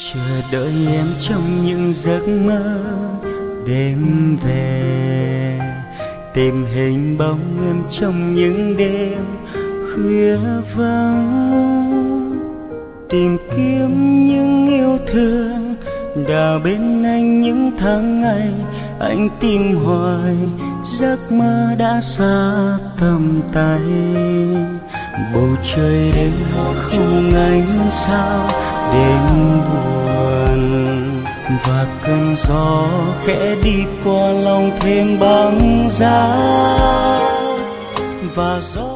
chờ đợi em trong những giấc mơ đêm về, tìm hình bóng em trong những đêm khuya vắng, tìm kiếm những yêu thương đào bên anh những tháng ngày anh tìm hoài, giấc mơ đã xa tầm tay. Bầu trời đêm không ánh sao đêm buồn, và cơn gió khẽ đi qua lòng thêm băng giá, và gió